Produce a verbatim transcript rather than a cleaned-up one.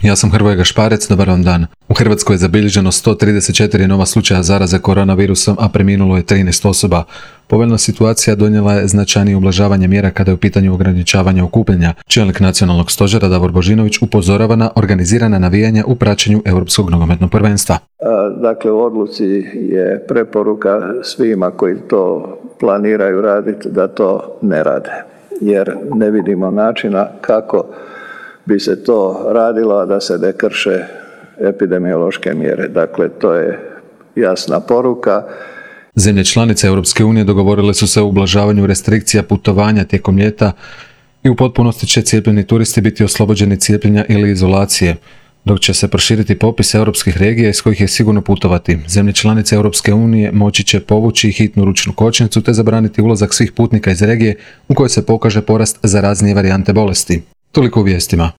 Ja sam Hrvoje Gašparec, dobar vam dan. U Hrvatskoj je zabilježeno sto trideset četiri nova slučaja zaraze koronavirusom, a preminulo je trinaest osoba. Povoljna situacija donijela je značajnije ublažavanje mjera kada je u pitanju ograničavanja okupljanja. Čelnik nacionalnog stožera Davor Božinović upozorava na organizirana navijanja u praćenju Europskog nogometnog prvenstva. Dakle, u odluci je preporuka svima koji to planiraju raditi da to ne rade, jer ne vidimo načina kako bi se to radilo, a da se ne krše epidemiološke mjere. Dakle, to je jasna poruka. Zemlje članice Europske unije dogovorile su se o ublažavanju restrikcija putovanja tijekom ljeta i u potpunosti će cijepljeni turisti biti oslobođeni cijepljenja ili izolacije, dok će se proširiti popis europskih regija iz kojih je sigurno putovati. Zemlje članice Europske unije moći će povući hitnu ručnu kočnicu te zabraniti ulazak svih putnika iz regije u kojoj se pokaže porast zaraznije varijante bolesti. Toliko u vijestima.